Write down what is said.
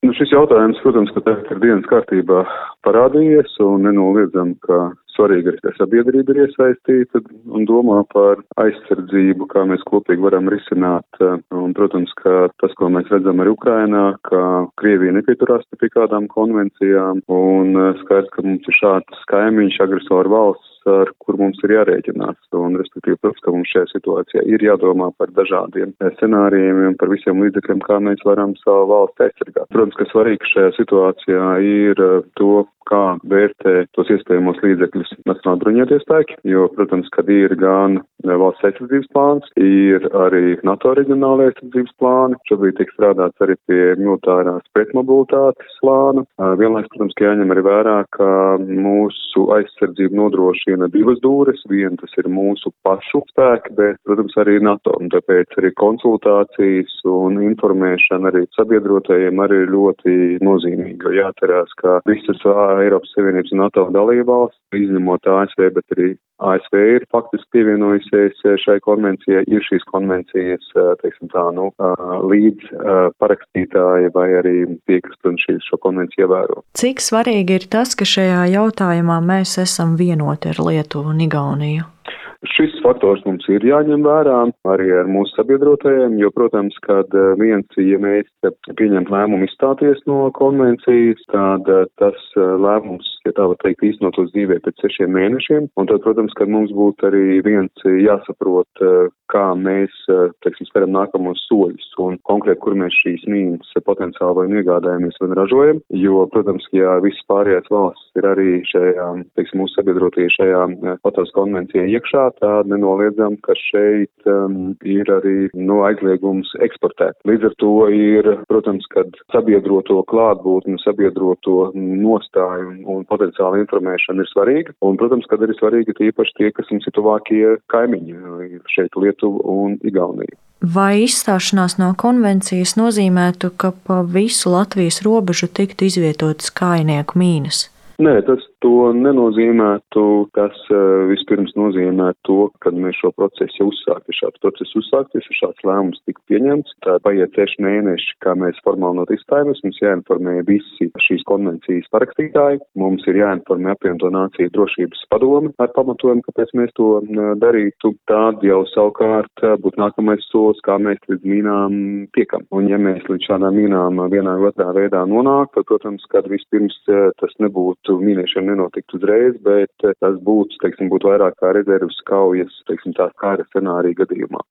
Šis jautājums, protams, ka tagad ir dienas kārtībā parādījies un nenoliedzam, ka svarīgi arī, ka sabiedrība ir iesaistīta un domā par aizsardzību, kā mēs kopīgi varam risināt. Un, protams, ka tas, ko mēs redzam arī Ukrainā, ka Krievija nepieturās pie kādām konvencijām un skaidrs, ka mums ir šāds kaimiņš, agresoru valsts, ar kur mums ir jārēķinās. Un, respektīvi, protams, ka mums šajā situācijā ir jādomā par dažādiem scenārijiem un par visiem līdzekļiem, kā mēs varam savu valsti aizsargāt. Protams, ka svarīgi šajā situācijā ir to, kā vērtē tos iespējamos līdzekļus Nacionālā bruņotie spēki, jo, protams, kad ir gan valsts aizsardzības plāns, ir arī NATO reģionālajā aizsardzības plāni, šobrīd tiek strādāts arī pie militārās pretmobilitātes plāna. Vienlaiks, protams, ka jāņem arī vērā, ka mūsu aizsardzību nodrošina divas dūres, viena tas ir mūsu pašu spēki, bet, protams, arī NATO, un tāpēc arī konsultācijas un informēšana arī sabiedrotajiem arī ļoti nozīmīga, jo jāatcerās, ka visas Eiropas Savienības un NATO dalībvalsts, izņemot ASV, bet arī ASV ir faktiski pievienojusies šai konvencijai, ir šīs konvencijas, teiksim tā, līdz parakstītāji vai arī tie, kas, protams, šo konvenciju ievēro. Cik svarīgi ir tas, ka šajā jautājumā mēs esam vienoti ar Lietuvu un Igauniju? Šis faktors mums ir jāņem vērā arī ar mūsu sabiedrotajiem, jo, protams, kad ja mēs pieņemt lēmumu izstāties no konvencijas, tad tas lēmums, ja tā var teikt, īstenotos dzīvē pēc 6 mēnešiem, un tad, protams, kad mums būtu arī jāsaprot, kā mēs, teiksim, speram nākamos soļus un konkrēti, kur mēs šīs mīnas potenciāli vai iegādājamies vai ražojam, jo, protams, ja visas pārējās valstis ir arī šajā, teiksim, mūsu sabiedrotie šajā Otavas konvencijā iekšā, tad nenoliedzam, ka šeit ir arī aizliegums eksportēt. Līdz ar to ir, protams, kad sabiedroto klātbūtni, sabiedroto nostāju un potenciāla informēšana ir svarīga. Un, protams, kad arī svarīgi tīpaši tie, kas mums ir tuvākie kaimiņi, šeit Lietuva un Igaunija. Vai izstāšanās no konvencijas nozīmētu, ka pa visu Latvijas robežu tiktu izvietotas kājnieku mīnas? Nē, tas to nenozīmētu. Tas vispirms nozīmē to, kad mēs šo procesu uzsāktu. Šāds process uzsākties, šāds lēmums tika pieņemts. Tā paiet 6 mēneši, kā mēs formāli izstājamies. Mums jāinformē visi šīs konvencijas parakstītāji. Mums ir jāinformē apvienoto nāciju drošības padome ar pamatojumu, kāpēc mēs to darītu. Tad jau savukārt būtu nākamais solis, kā mēs līdz mīnām tiekam. Un ja mēs līdz šādām mīnām vienā vai otrā veidā nonāk, tad, protams, kad vispirms tas nebūtu mīnēšana nenotikt uzreiz, bet tas būtu vairāk kā rezerves kaujas, tā kara scenārija gadījumā.